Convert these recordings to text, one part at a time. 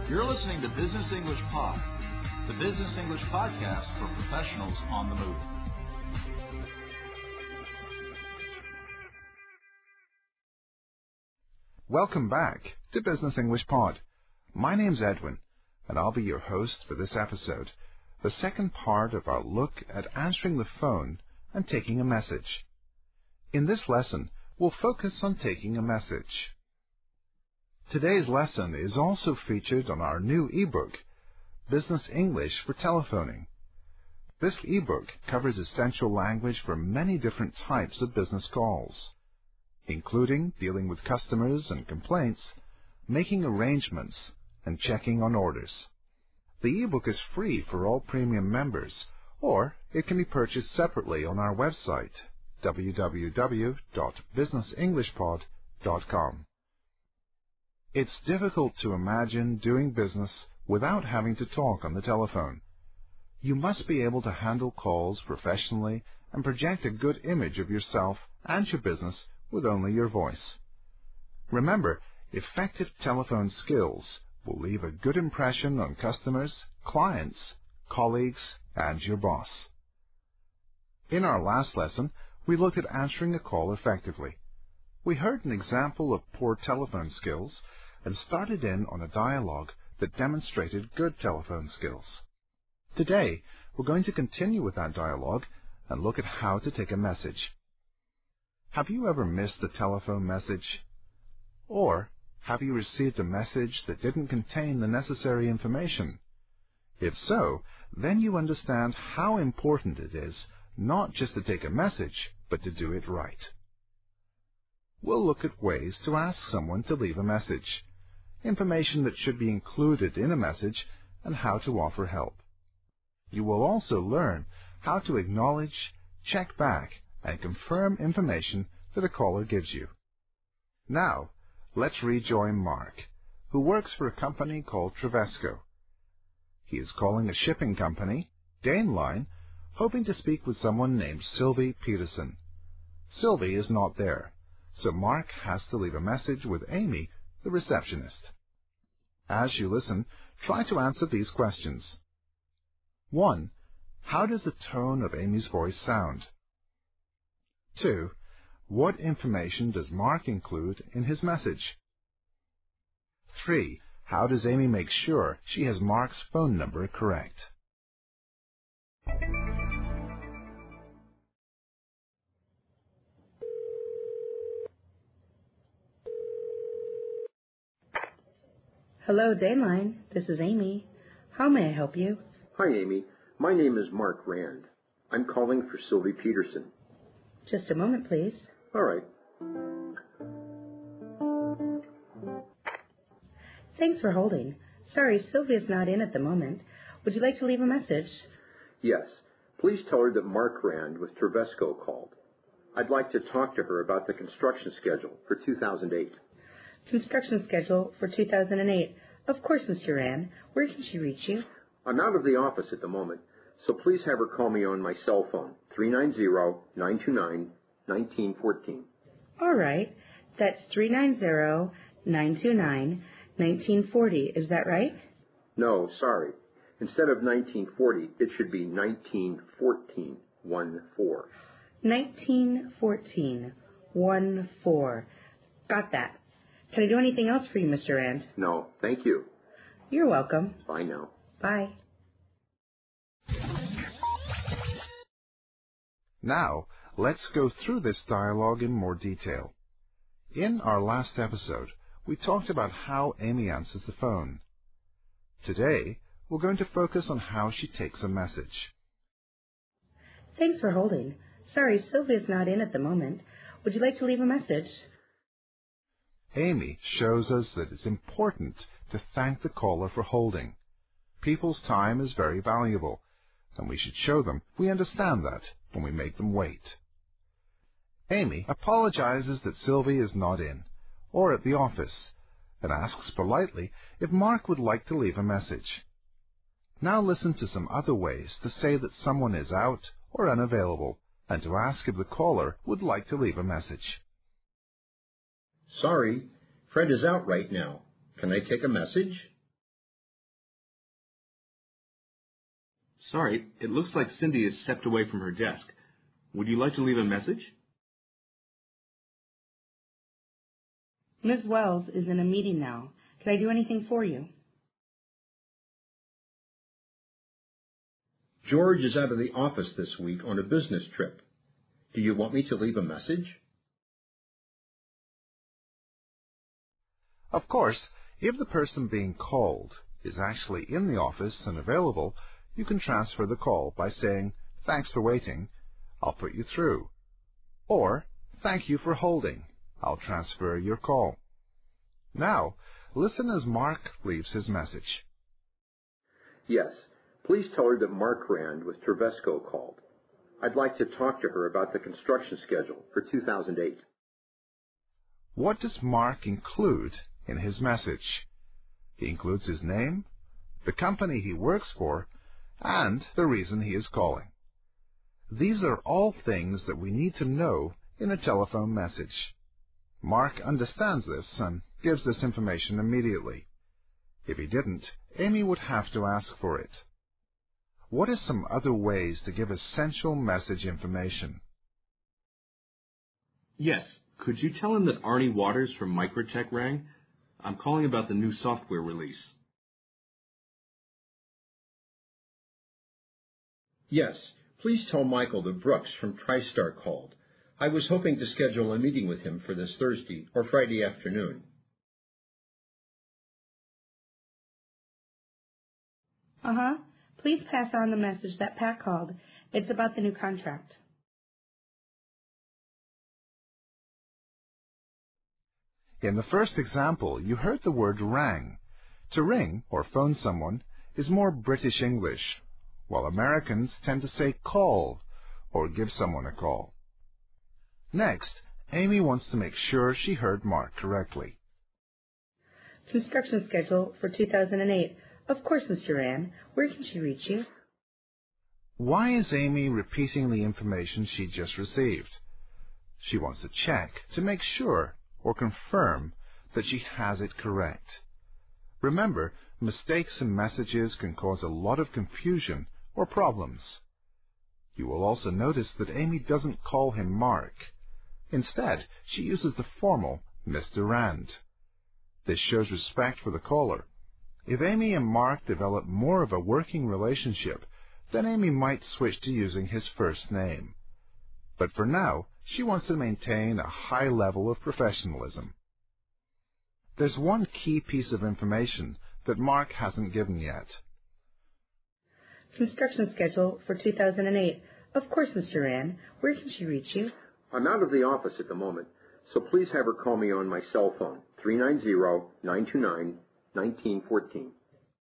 You're listening to Business English Pod, the Business English podcast for professionals on the move. Welcome back to Business English Pod. My name's Edwin, and I'll be your host for this episode, the second part of our look at answering the phone and taking a message. In this lesson, we'll focus on taking a message. Today's lesson is also featured on our new ebook, Business English for Telephoning. This ebook covers essential language for many different types of business calls, including dealing with customers and complaints, making arrangements, and checking on orders. The ebook is free for all premium members, or it can be purchased separately on our website, www.businessenglishpod.com. It's difficult to imagine doing business without having to talk on the telephone. You must be able to handle calls professionally and project a good image of yourself and your business with only your voice. Remember, effective telephone skills will leave a good impression on customers, clients, colleagues, and your boss. In our last lesson, we looked at answering a call effectively. We heard an example of poor telephone skills and started in on a dialogue that demonstrated good telephone skills. Today, we're going to continue with that dialogue and look at how to take a message. Have you ever missed a telephone message? Or have you received a message that didn't contain the necessary information? If so, then you understand how important it is not just to take a message, but to do it right. We'll look at ways to ask someone to leave a message, information that should be included in a message, and how to offer help. You will also learn how to acknowledge, check back, and confirm information that a caller gives you. Now, let's rejoin Mark, who works for a company called Travesco. He is calling a shipping company, Dane Line, hoping to speak with someone named Sylvie Peterson. Sylvie is not there, so Mark has to leave a message with Amy, the receptionist. As you listen, try to answer these questions. 1. How does the tone of Amy's voice sound? 2. What information does Mark include in his message? 3. How does Amy make sure she has Mark's phone number correct? Hello, Dane Line. This is Amy. How may I help you? Hi, Amy. My name is Mark Rand. I'm calling for Sylvie Peterson. Just a moment, please. All right. Thanks for holding. Sorry, Sylvia's not in at the moment. Would you like to leave a message? Yes. Please tell her that Mark Rand with Travesco called. I'd like to talk to her about the construction schedule for 2008. Construction schedule for 2008. Of course, Mr. Rand. Where can she reach you? I'm out of the office at the moment, so please have her call me on my cell phone, 390-929-1914. All right. That's 390-929-1940. Is that right? No, sorry. Instead of 1940, it should be 1914, 14. 1914, 14. Got that. Can I do anything else for you, Mr. Rand? No, thank you. You're welcome. Bye now. Bye. Now, let's go through this dialogue in more detail. In our last episode, we talked about how Amy answers the phone. Today, we're going to focus on how she takes a message. Thanks for holding. Sorry, Sylvia's not in at the moment. Would you like to leave a message? Amy shows us that it's important to thank the caller for holding. People's time is very valuable, and we should show them we understand that when we make them wait. Amy apologizes that Sylvie is not in, or at the office, and asks politely if Mark would like to leave a message. Now listen to some other ways to say that someone is out or unavailable, and to ask if the caller would like to leave a message. Sorry, Fred is out right now. Can I take a message? Sorry, it looks like Cindy has stepped away from her desk. Would you like to leave a message? Ms. Wells is in a meeting now. Can I do anything for you? George is out of the office this week on a business trip. Do you want me to leave a message? Of course, if the person being called is actually in the office and available, you can transfer the call by saying, "Thanks for waiting. I'll put you through." Or, "Thank you for holding. I'll transfer your call." Now, listen as Mark leaves his message. Yes. Please tell her that Mark Rand with Trevesco called. I'd like to talk to her about the construction schedule for 2008. What does Mark include in his message? He includes his name, the company he works for, and the reason he is calling. These are all things that we need to know in a telephone message. Mark understands this and gives this information immediately. If he didn't, Amy would have to ask for it. What are some other ways to give essential message information? Yes. Could you tell him that Arnie Waters from Microtech rang? I'm calling about the new software release. Yes. Please tell Michael that Brooks from TriStar called. I was hoping to schedule a meeting with him for this Thursday or Friday afternoon. Please pass on the message that Pat called. It's about the new contract. In the first example, you heard the word rang. To ring or phone someone is more British English, while Americans tend to say call or give someone a call. Next, Amy wants to make sure she heard Mark correctly. Construction schedule for 2008. Of course, Mr. Rand. Where can she reach you? Why is Amy repeating the information she just received? She wants to check to make sure or confirm that she has it correct. Remember, mistakes in messages can cause a lot of confusion or problems. You will also notice that Amy doesn't call him Mark. Instead, she uses the formal Mr. Rand. This shows respect for the caller. If Amy and Mark develop more of a working relationship, then Amy might switch to using his first name. But for now, she wants to maintain a high level of professionalism. There's one key piece of information that Mark hasn't given yet. Construction schedule for 2008. Of course, Mr. Rand. Where can she reach you? I'm out of the office at the moment, so please have her call me on my cell phone, 390-929-1914.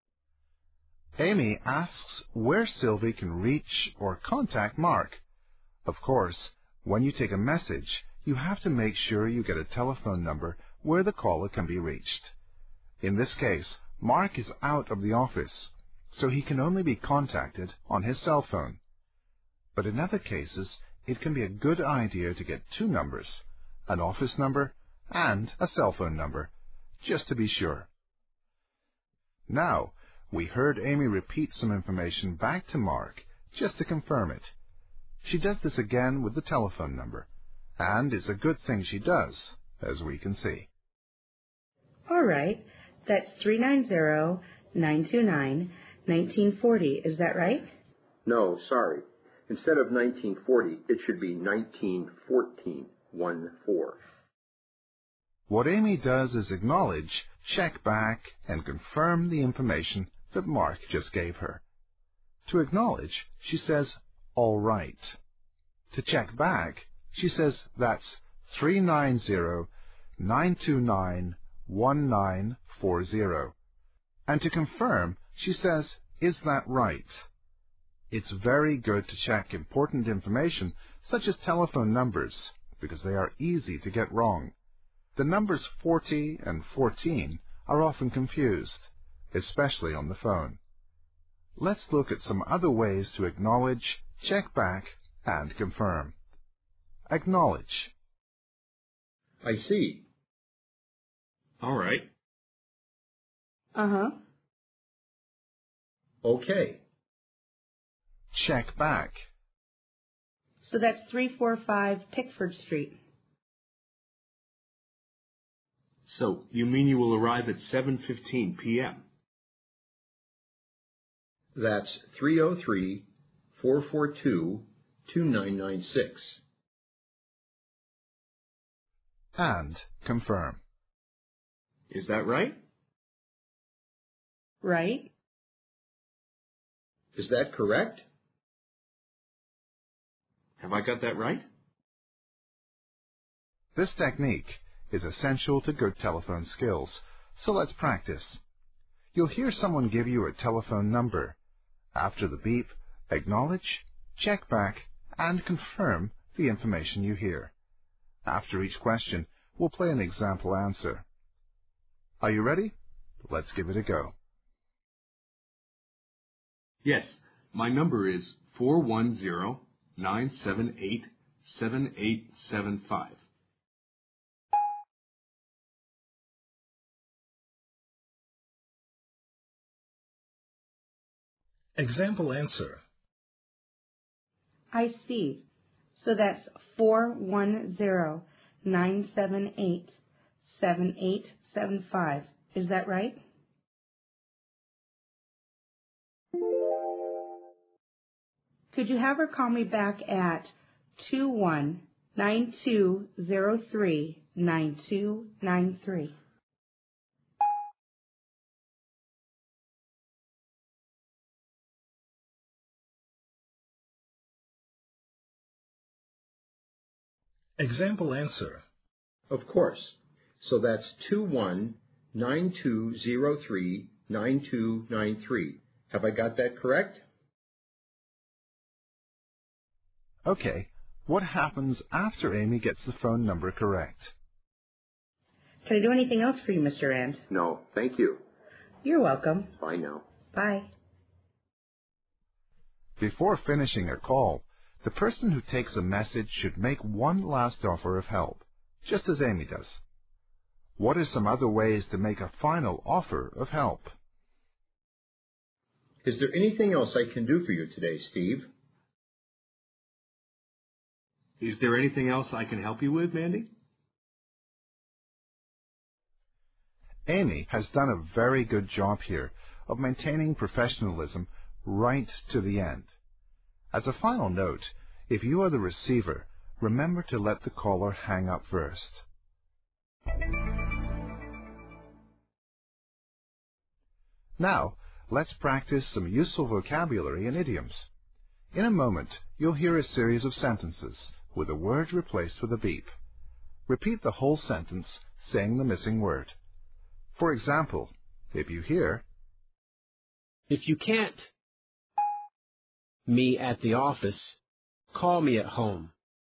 Amy asks where Sylvie can reach or contact Mark. Of course, when you take a message, you have to make sure you get a telephone number where the caller can be reached. In this case, Mark is out of the office, so he can only be contacted on his cell phone. But in other cases, it can be a good idea to get two numbers, an office number and a cell phone number, just to be sure. Now, we heard Amy repeat some information back to Mark just to confirm it. She does this again with the telephone number, and it's a good thing she does, as we can see. All right. That's 390-929-1940. Is that right? No, sorry. Instead of 1940, it should be 1914, 1-4. What Amy does is acknowledge, check back, and confirm the information that Mark just gave her. To acknowledge, she says, all right. To check back, she says that's 390-929-1940. And to confirm, she says, is that right? It's very good to check important information, such as telephone numbers, because they are easy to get wrong. The numbers 40 and 14 are often confused, especially on the phone. Let's look at some other ways to acknowledge, check back, and confirm. Acknowledge. I see. All right. Uh-huh. Okay. check back. So that's 345 Pickford Street. So, you mean you will arrive at 7:15 p.m.? That's 303-442-2996. And confirm. Is that right? Right? Is that correct? Have I got that right? This technique is essential to good telephone skills, so let's practice. You'll hear someone give you a telephone number. After the beep, acknowledge, check back, and confirm the information you hear. After each question, we'll play an example answer. Are you ready? Let's give it a go. Yes, my number is 410-978-7875. Example answer. I see. So that's 410-978-7875. Is that right? Could you have her call me back at 21-9203-9293? Example answer. Of course. So that's 21-9203-9293. Have I got that correct? Okay, what happens after Amy gets the phone number correct? Can I do anything else for you, Mr. Rand? No, thank you. You're welcome. Bye now. Bye. Before finishing a call, the person who takes a message should make one last offer of help, just as Amy does. What are some other ways to make a final offer of help? Is there anything else I can do for you today, Steve? Is there anything else I can help you with, Mandy? Amy has done a very good job here of maintaining professionalism right to the end. As a final note, if you are the receiver, remember to let the caller hang up first. Now, let's practice some useful vocabulary and idioms. In a moment, you'll hear a series of sentences with a word replaced with a beep. Repeat the whole sentence, saying the missing word. For example, if you hear, "If you can't me at the office, call me at home."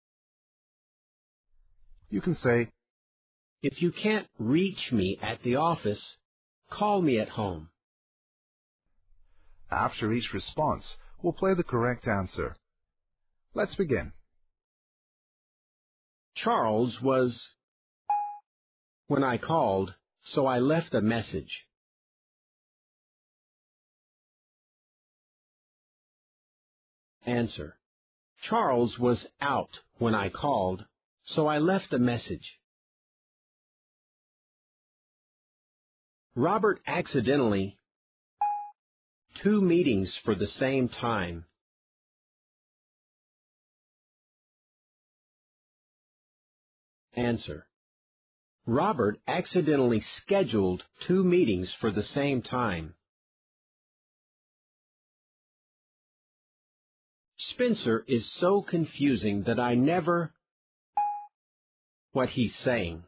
you can say, "If you can't reach me at the office, call me at home." After each response, we'll play the correct answer. Let's begin. Charles was when I called, so I left a message. Answer. Charles was out when I called, so I left a message. Robert accidentally 2 meetings for the same time. Answer. Robert accidentally scheduled 2 meetings for the same time. Spencer is so confusing that I never what he's saying.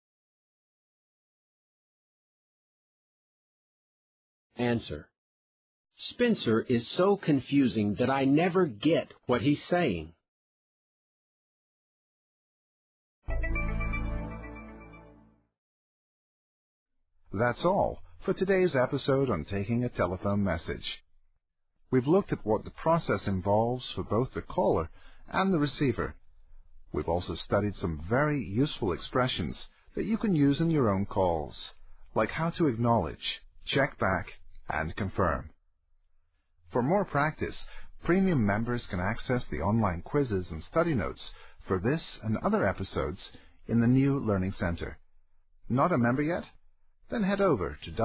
Answer. Spencer is so confusing that I never get what he's saying. That's all for today's episode on taking a telephone message. We've looked at what the process involves for both the caller and the receiver. We've also studied some very useful expressions that you can use in your own calls, like how to acknowledge, check back, and confirm. For more practice, Premium members can access the online quizzes and study notes for this and other episodes in the new Learning Center. Not a member yet? Then head over to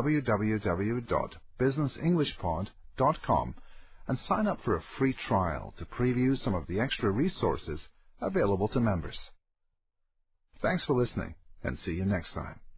www.businessenglishpod.com and sign up for a free trial to preview some of the extra resources available to members. Thanks for listening, and see you next time.